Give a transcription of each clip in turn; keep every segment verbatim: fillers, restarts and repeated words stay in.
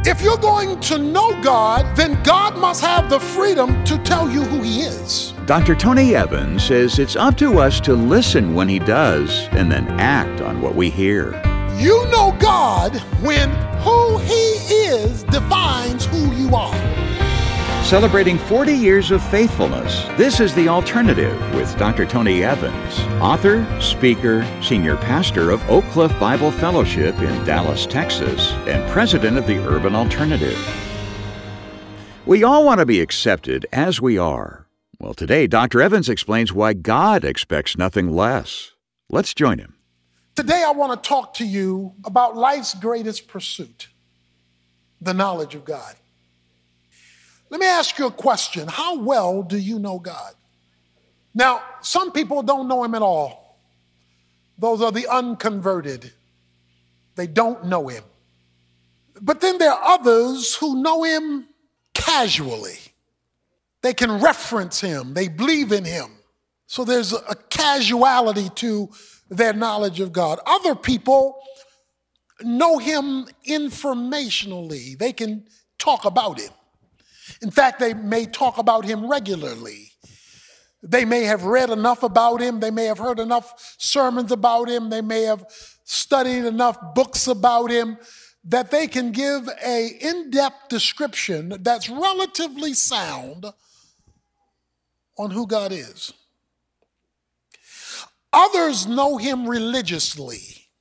If you're going to know God, then God must have the freedom to tell you who He is. Doctor Tony Evans says it's up to us to listen when He does and then act on what we hear. You know God when who He is defines who you are. Celebrating forty years of faithfulness, this is The Alternative with Doctor Tony Evans, author, speaker, senior pastor of Oak Cliff Bible Fellowship in Dallas, Texas, and president of the Urban Alternative. We all want to be accepted as we are. Well, today, Doctor Evans explains why God expects nothing less. Let's join him. Today, I want to talk to you about life's greatest pursuit, the knowledge of God. Let me ask you a question. How well do you know God? Now, some people don't know Him at all. Those are the unconverted. They don't know Him. But then there are others who know Him casually. They can reference Him. They believe in Him. So there's a casuality to their knowledge of God. Other people know Him informationally. They can talk about Him. In fact, they may talk about Him regularly. They may have read enough about Him. They may have heard enough sermons about Him. They may have studied enough books about Him that they can give an in-depth description that's relatively sound on who God is. Others know Him religiously.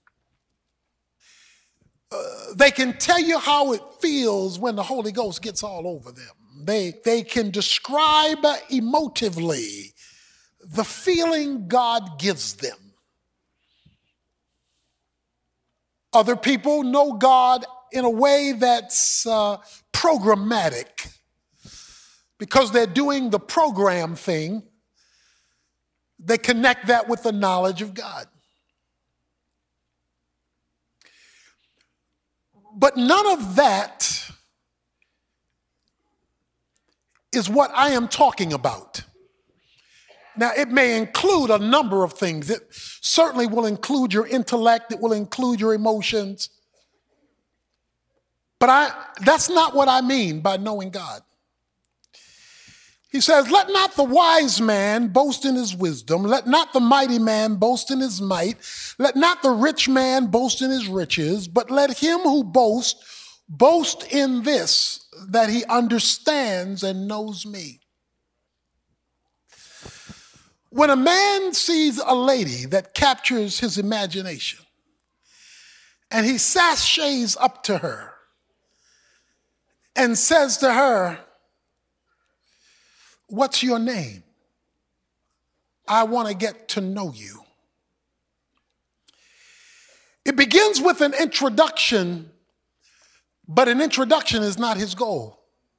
Uh, they can tell you how it feels when the Holy Ghost gets all over them. They, they can describe emotively the feeling God gives them. Other people know God in a way that's uh, programmatic. Because they're doing the program thing, they connect that with the knowledge of God. But none of that is what I am talking about. Now, it may include a number of things. It certainly will include your intellect. It will include your emotions. But I, that's not what I mean by knowing God. He says, let not the wise man boast in his wisdom. Let not the mighty man boast in his might. Let not the rich man boast in his riches. But let him who boasts boast in this, that he understands and knows me. When a man sees a lady that captures his imagination and he sashays up to her and says to her, "What's your name? I want to get to know you." It begins with an introduction, but an introduction is not his goal.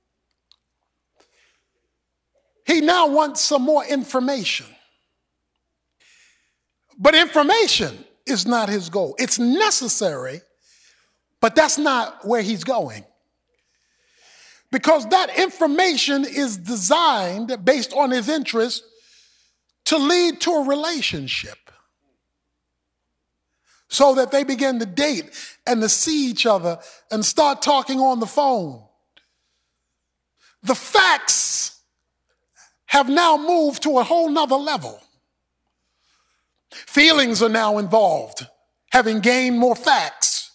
He now wants some more information. But information is not his goal. It's necessary, but that's not where he's going. Because that information is designed based on his interest to lead to a relationship. So that they begin to date and to see each other and start talking on the phone. The facts have now moved to a whole nother level. Feelings are now involved, having gained more facts.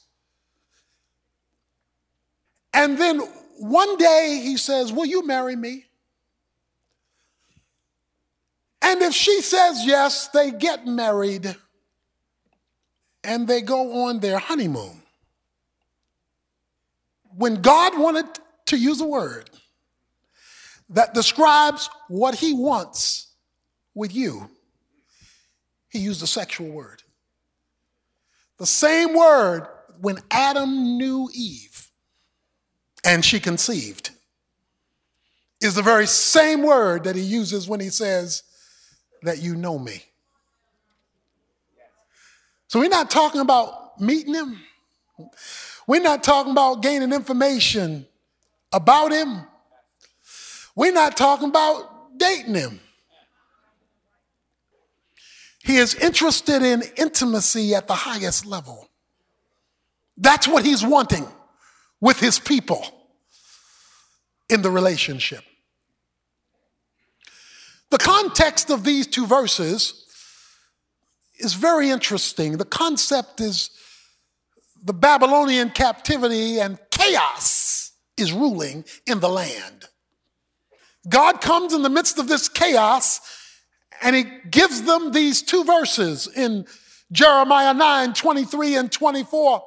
And then one day he says, "Will you marry me?" And if she says yes, they get married and they go on their honeymoon. When God wanted to use a word that describes what he wants with you, he used a sexual word. The same word when Adam knew Eve and she conceived is the very same word that he uses when he says that you know me. So we're not talking about meeting him. We're not talking about gaining information about him. We're not talking about dating him. He is interested in intimacy at the highest level. That's what he's wanting with his people in the relationship. The context of these two verses is very interesting. The concept is the Babylonian captivity and chaos is ruling in the land. God comes in the midst of this chaos and he gives them these two verses in Jeremiah nine, twenty-three and twenty-four.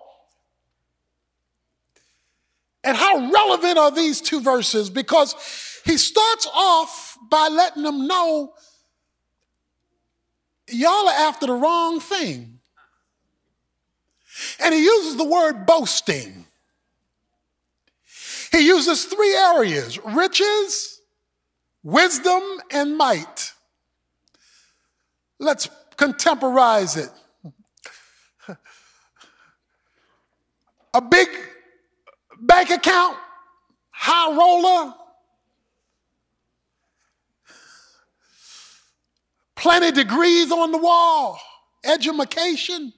And how relevant are these two verses? Because he starts off by letting them know y'all are after the wrong thing. And he uses the word boasting. He uses three areas: riches, wisdom, and might. Let's contemporize it. A big bank account, high roller, plenty of degrees on the wall, education,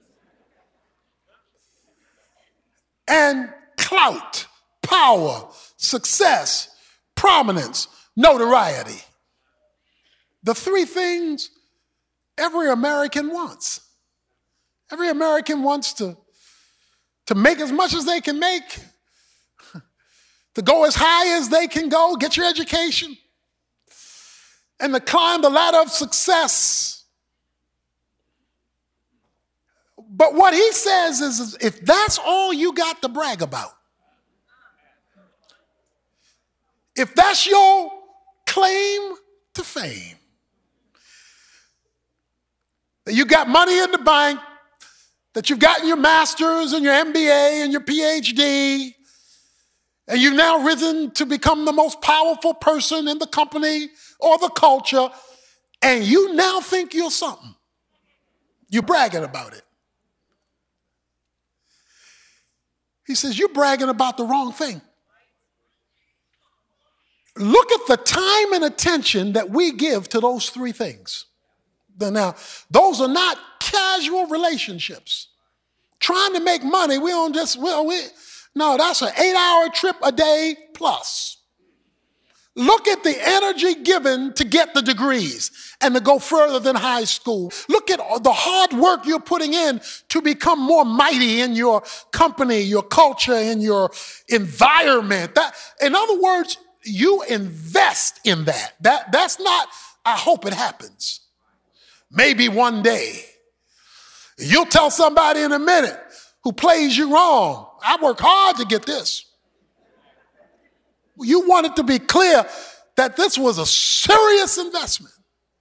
and clout, power, success, prominence, notoriety. The three things every American wants. Every American wants to, to make as much as they can make, to go as high as they can go, get your education, and to climb the ladder of success. But what he says is, is if that's all you got to brag about, if that's your claim to fame, that you got money in the bank, that you've gotten your master's and your M B A and your P H D, and you've now risen to become the most powerful person in the company or the culture, and you now think you're something. You're bragging about it. He says, you're bragging about the wrong thing. Look at the time and attention that we give to those three things. Now, those are not casual relationships. Trying to make money, we don't just, well, we, no, that's an eight-hour trip a day plus. Look at the energy given to get the degrees and to go further than high school. Look at the hard work you're putting in to become more mighty in your company, your culture, in your environment. That, in other words, you invest in that. That that's not, I hope it happens. Maybe one day. You'll tell somebody in a minute who plays you wrong, I work hard to get this. You want it to be clear that this was a serious investment.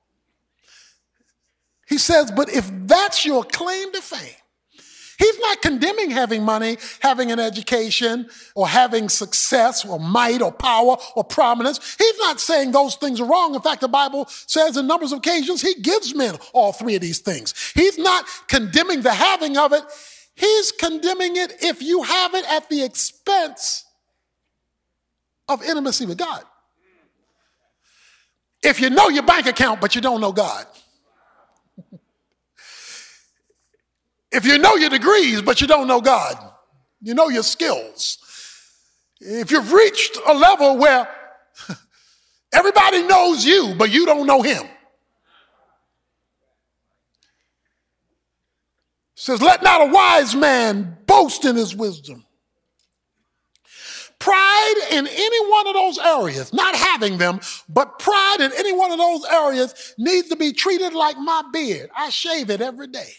He says, but if that's your claim to fame, he's not condemning having money, having an education, or having success, or might, or power, or prominence. He's not saying those things are wrong. In fact, the Bible says in numbers of occasions, he gives men all three of these things. He's not condemning the having of it. He's condemning it if you have it at the expense of intimacy with God. If you know your bank account, but you don't know God. If you know your degrees, but you don't know God, you know your skills. If you've reached a level where everybody knows you, but you don't know him. It says, let not a wise man boast in his wisdom. Pride in any one of those areas, not having them, but pride in any one of those areas needs to be treated like my beard. I shave it every day.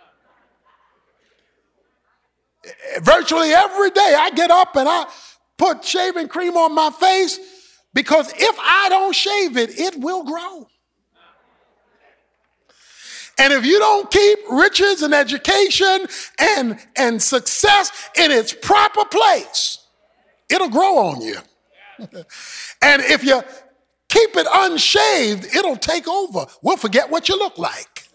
Virtually every day I get up and I put shaving cream on my face because if I don't shave it, it will grow. And if you don't keep riches and education and, and success in its proper place, it'll grow on you. And if you keep it unshaved, it'll take over. We'll forget what you look like.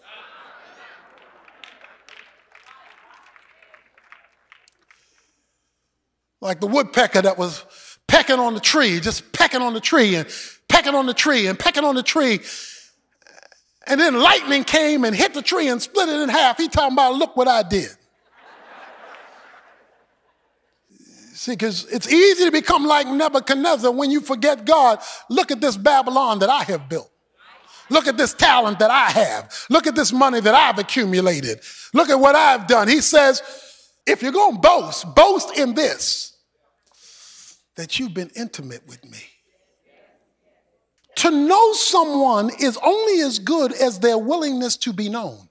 Like the woodpecker that was pecking on the tree, just pecking on the tree and pecking on the tree and pecking on the tree. And then lightning came and hit the tree and split it in half. He talking about, look what I did. See, because it's easy to become like Nebuchadnezzar when you forget God. Look at this Babylon that I have built. Look at this talent that I have. Look at this money that I've accumulated. Look at what I've done. He says, if you're going to boast, boast in this, that you've been intimate with me. To know someone is only as good as their willingness to be known.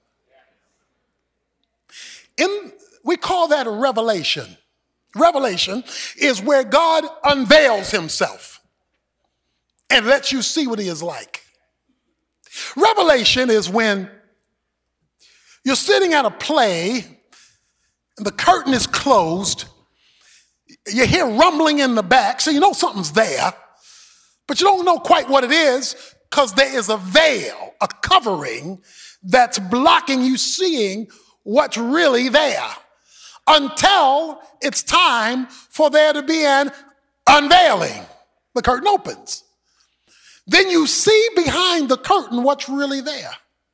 In, we call that a revelation. Revelation is where God unveils himself and lets you see what he is like. Revelation is when you're sitting at a play and the curtain is closed. You hear rumbling in the back, so you know something's there, but you don't know quite what it is because there is a veil, a covering that's blocking you seeing what's really there until it's time for there to be an unveiling. The curtain opens. Then you see behind the curtain what's really there.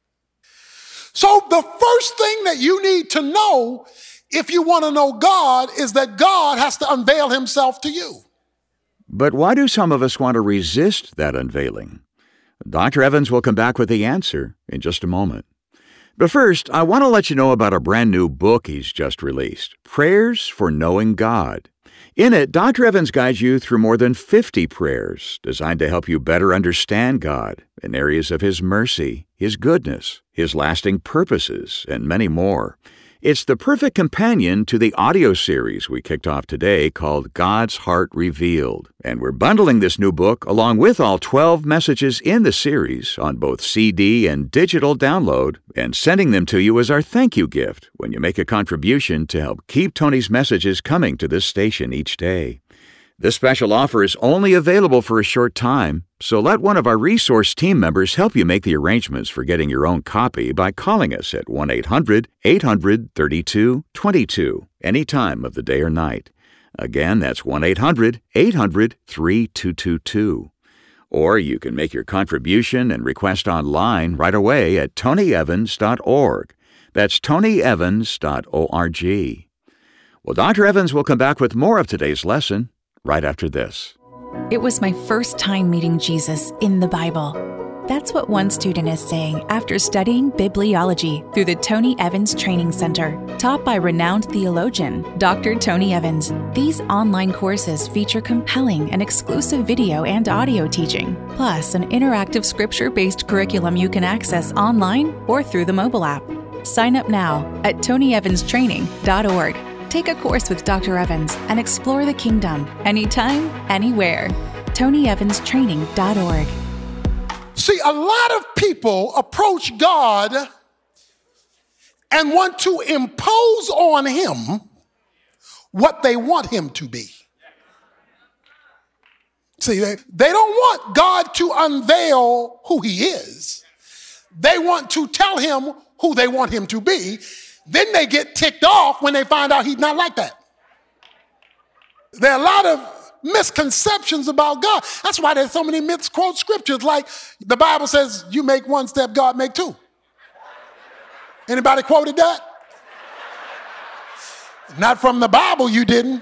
So the first thing that you need to know if you want to know God is that God has to unveil himself to you. But why do some of us want to resist that unveiling? Doctor Evans will come back with the answer in just a moment. But first, I want to let you know about a brand new book he's just released, Prayers for Knowing God. In it, Doctor Evans guides you through more than fifty prayers designed to help you better understand God in areas of his mercy, his goodness, his lasting purposes, and many more. It's the perfect companion to the audio series we kicked off today called God's Heart Revealed. And we're bundling this new book along with all twelve messages in the series on both C D and digital download and sending them to you as our thank you gift when you make a contribution to help keep Tony's messages coming to this station each day. This special offer is only available for a short time, so let one of our resource team members help you make the arrangements for getting your own copy by calling us at one eight hundred eight hundred thirty-two twenty-two any time of the day or night. Again, that's one eight hundred eight hundred thirty-two twenty-two. Or you can make your contribution and request online right away at tony evans dot org. That's tony evans dot org. Well, Doctor Evans will come back with more of today's lesson right after this. It was my first time meeting Jesus in the Bible. That's what one student is saying after studying bibliology through the Tony Evans Training Center, taught by renowned theologian Doctor Tony Evans. These online courses feature compelling and exclusive video and audio teaching, plus an interactive scripture-based curriculum you can access online or through the mobile app. Sign up now at tony evans training dot org. Take a course with Doctor Evans and explore the kingdom anytime, anywhere. tony evans training dot org. See, a lot of people approach God and want to impose on him what they want him to be. See, they, they don't want God to unveil who he is. They want to tell him who they want him to be. Then they get ticked off when they find out he's not like that. There are a lot of misconceptions about God. That's why there's so many misquote scriptures, like the Bible says, you make one step, God make two. Anybody quoted that? Not from the Bible, you didn't.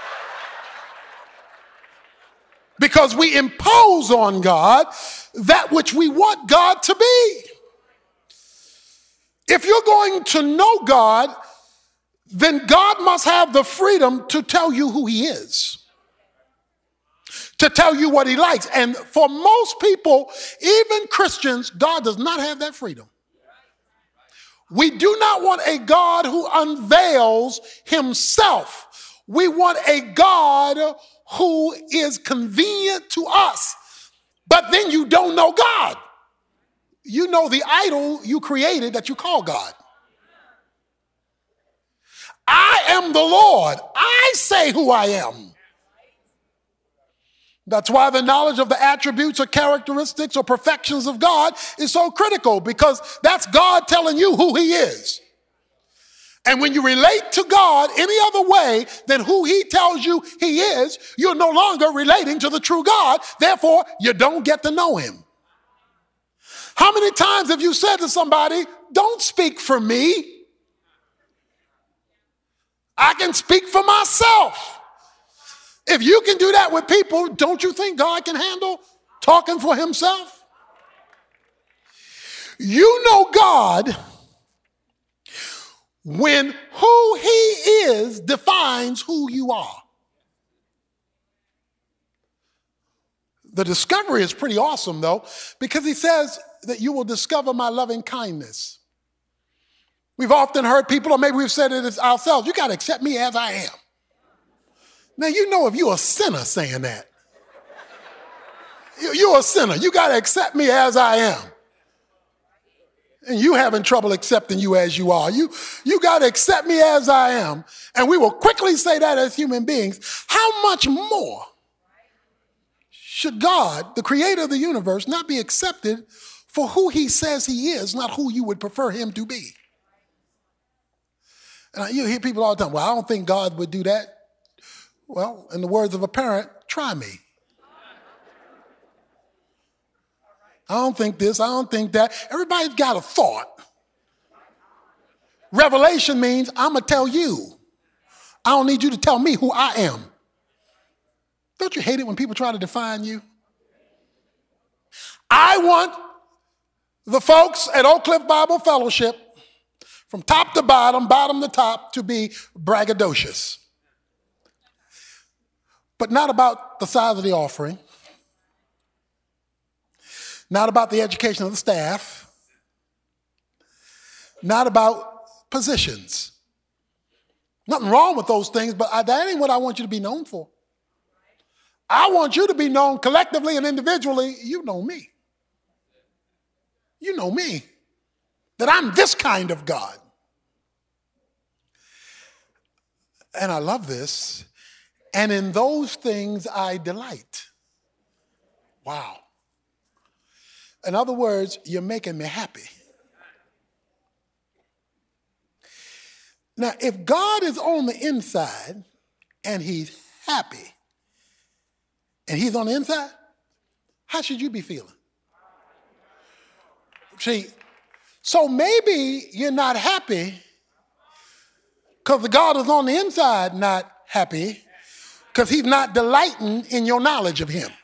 Because we impose on God that which we want God to be. If you're going to know God, then God must have the freedom to tell you who he is, to tell you what he likes. And for most people, even Christians, God does not have that freedom. We do not want a God who unveils himself. We want a God who is convenient to us, but then you don't know God. You know the idol you created that you call God. I am the Lord. I say who I am. That's why the knowledge of the attributes or characteristics or perfections of God is so critical, because that's God telling you who he is. And when you relate to God any other way than who he tells you he is, you're no longer relating to the true God. Therefore, you don't get to know him. How many times have you said to somebody, don't speak for me. I can speak for myself. If you can do that with people, don't you think God can handle talking for himself? You know God when who he is defines who you are. The discovery is pretty awesome, though, because he says that you will discover my loving kindness. We've often heard people, or maybe we've said it ourselves, you got to accept me as I am. Now, you know if you're a sinner saying that. You're a sinner. You got to accept me as I am. And you having trouble accepting you as you are. You, you got to accept me as I am. And we will quickly say that as human beings. How much more should God, the creator of the universe, not be accepted for who he says he is, not who you would prefer him to be? And you hear people all the time, well, I don't think God would do that. Well, in the words of a parent, try me. I don't think this, I don't think that. Everybody's got a thought. Revelation means I'm going to tell you. I don't need you to tell me who I am. Don't you hate it when people try to define you? I want the folks at Oak Cliff Bible Fellowship, from top to bottom, bottom to top, to be braggadocious. But not about the size of the offering. Not about the education of the staff. Not about positions. Nothing wrong with those things, but I, that ain't what I want you to be known for. I want you to be known collectively and individually. You know me. You know me. That I'm this kind of God. And I love this. And in those things I delight. Wow. In other words, you're making me happy. Now, if God is on the inside and he's happy, and he's on the inside, how should you be feeling? See, so maybe you're not happy because the God is on the inside not happy because he's not delighting in your knowledge of him.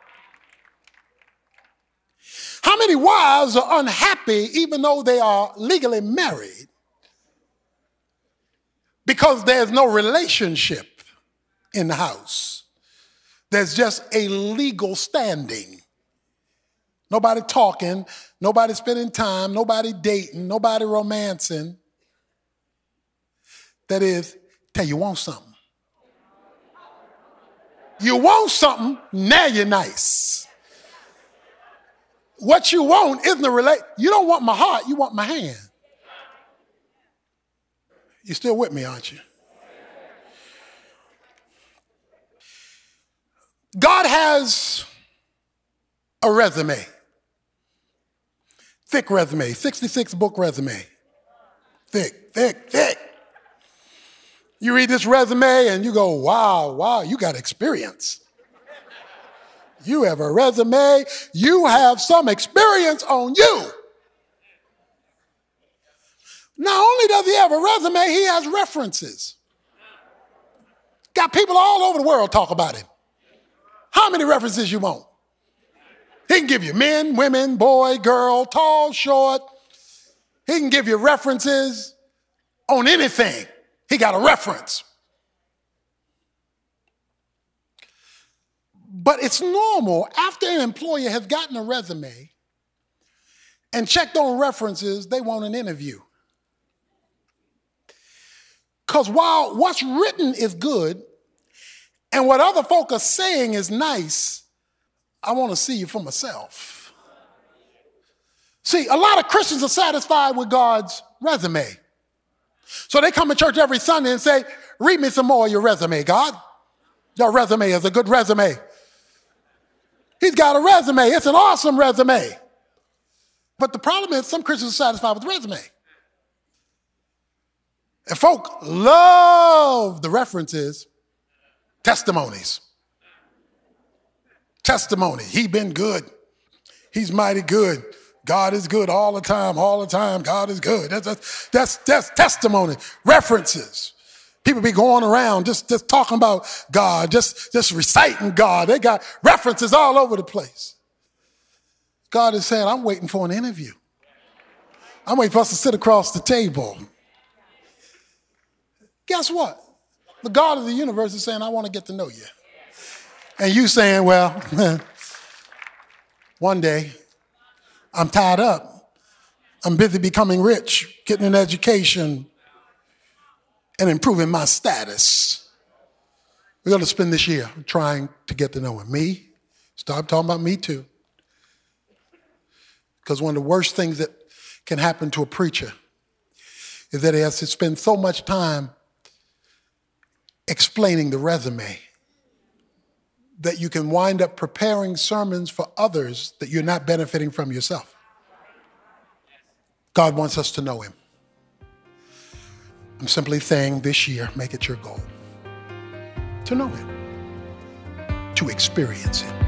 How many wives are unhappy even though they are legally married because there's no relationship in the house? There's just a legal standing. Nobody talking, nobody spending time, nobody dating, nobody romancing. That is, tell you want something. You want something, now you're nice. What you want isn't a relate. You don't want my heart, you want my hand. You still with me, aren't you? God has a resume. Thick resume, sixty-six book resume. Thick, thick, thick. You read this resume and you go, wow, wow, you got experience. You have a resume, you have some experience on you. Not only does he have a resume, he has references. Got people all over the world talk about him. How many references you want? He can give you men, women, boy, girl, tall, short. He can give you references on anything. He got a reference. But it's normal after an employer has gotten a resume and checked on references, they want an interview. Because while what's written is good and what other folk are saying is nice, I want to see you for myself. See, a lot of Christians are satisfied with God's resume. So they come to church every Sunday and say, read me some more of your resume, God. Your resume is a good resume. He's got a resume. It's an awesome resume. But the problem is some Christians are satisfied with the resume. And folk love the references, testimonies. Testimony. He been good. He's mighty good. God is good all the time, all the time. God is good. That's, that's, that's, that's testimony. References. People be going around just, just talking about God, just, just reciting God. They got references all over the place. God is saying, I'm waiting for an interview. I'm waiting for us to sit across the table. Guess what? The God of the universe is saying, I want to get to know you. And you saying, well, one day, I'm tied up. I'm busy becoming rich, getting an education, and improving my status. We're going to spend this year trying to get to know him. Me, stop talking about me too. Because one of the worst things that can happen to a preacher is that he has to spend so much time explaining the resume that you can wind up preparing sermons for others that you're not benefiting from yourself. God wants us to know him. I'm simply saying this year, make it your goal to know him, to experience him.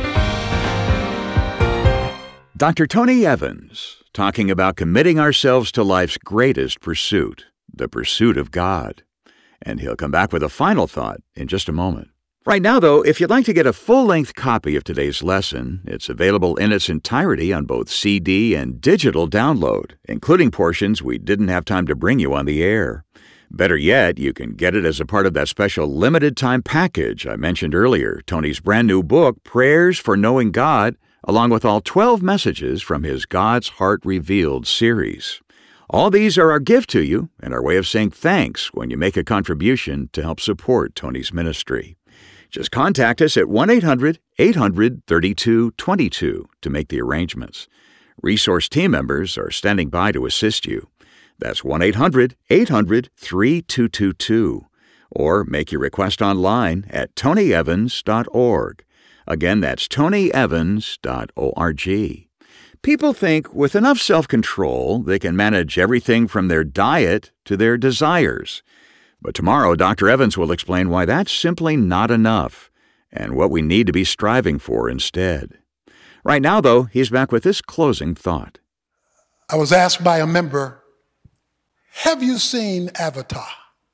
Doctor Tony Evans, talking about committing ourselves to life's greatest pursuit, the pursuit of God. And he'll come back with a final thought in just a moment. Right now, though, if you'd like to get a full-length copy of today's lesson, it's available in its entirety on both C D and digital download, including portions we didn't have time to bring you on the air. Better yet, you can get it as a part of that special limited-time package I mentioned earlier, Tony's brand new book, Prayers for Knowing God, along with all twelve messages from his God's Heart Revealed series. All these are our gift to you and our way of saying thanks when you make a contribution to help support Tony's ministry. Just contact us at one eight hundred eight hundred thirty-two twenty-two to make the arrangements. Resource team members are standing by to assist you. That's one eight hundred eight hundred thirty-two twenty-two. Or make your request online at tony evans dot org. Again, that's tony evans dot org. People think with enough self-control, they can manage everything from their diet to their desires. But tomorrow, Doctor Evans will explain why that's simply not enough and what we need to be striving for instead. Right now, though, he's back with this closing thought. I was asked by a member, have you seen Avatar?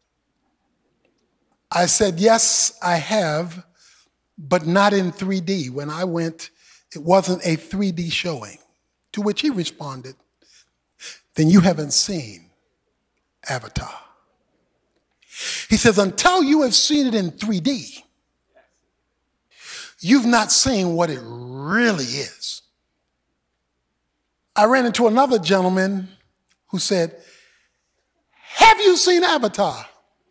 I said, yes, I have, but not in three D. When I went, it wasn't a three D showing. To which he responded, then you haven't seen Avatar. He says, until you have seen it in three D, you've not seen what it really is. I ran into another gentleman who said, have you seen Avatar?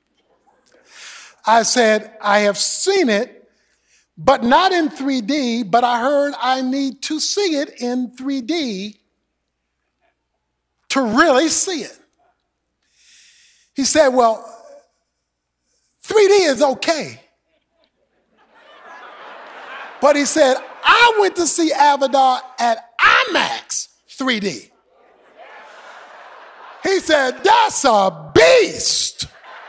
I said, I have seen it, but not in three D, but I heard I need to see it in three D to really see it. He said, well, three D is okay. But he said, I went to see Avatar at IMAX three D. He said, that's a beast.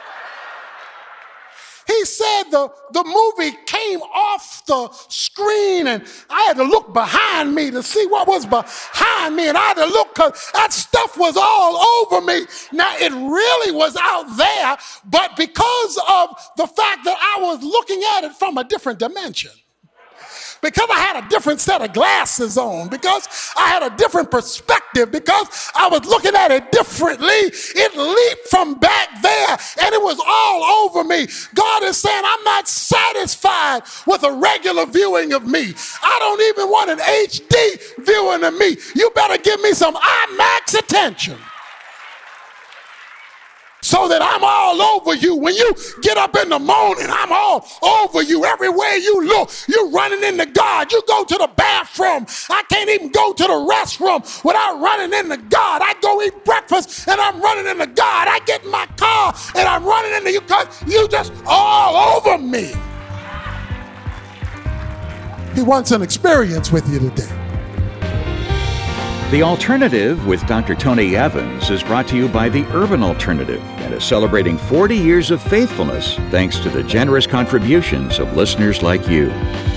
He said the, the movie came off the screen and I had to look behind me to see what was behind me. And I had to look because that stuff was all over me. Now, it really was out there, but because of the fact that I was looking at it from a different dimension, because I had a different set of glasses on, because I had a different perspective, because I was looking at it differently, it leaped from back there and it was all over me. God is saying, I'm not satisfied with a regular viewing of me. I don't even want an H D viewing of me. You better give me some IMAX attention, so that I'm all over you. When you get up in the morning, I'm all over you. Everywhere you look, you're running into God. You go to the bathroom. I can't even go to the restroom without running into God. I go eat breakfast and I'm running into God. I get in my car and I'm running into you because you just all over me. He wants an experience with you today. The Alternative with Doctor Tony Evans is brought to you by the Urban Alternative and is celebrating forty years of faithfulness thanks to the generous contributions of listeners like you.